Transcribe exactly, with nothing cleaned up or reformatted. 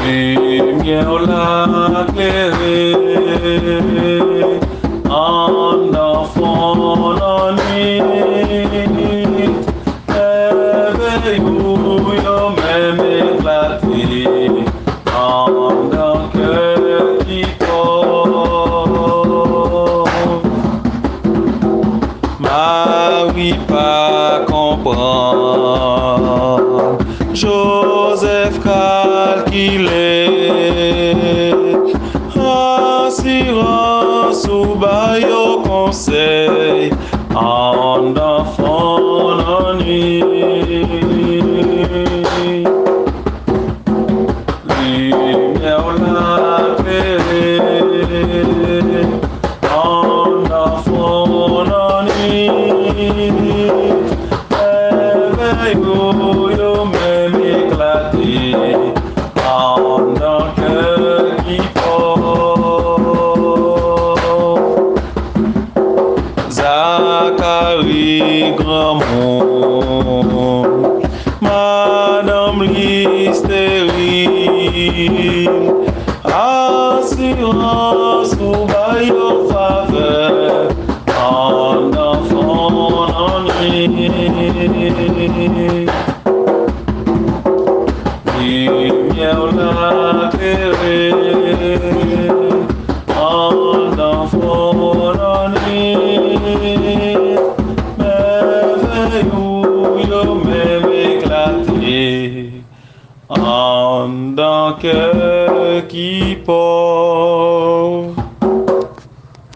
Lumière la clairée, en enfant la nuit, éveille où yo même éclaté, en un cœur qui porte. Marie pas comprendre, Joseph calculé, assurance ou bail conseil, en enfant la nuit. Lumière la clairée, en enfant la nuit, éveille où yo même éclaté, en un cœur qui porte. Zacharie grand monde, Madame Listerie, assurance ou bail au faveur, en enfant ennui. Lumière la clairée, en enfant ennui, merveille où yo même éclaté, en d'un cœur qui porte.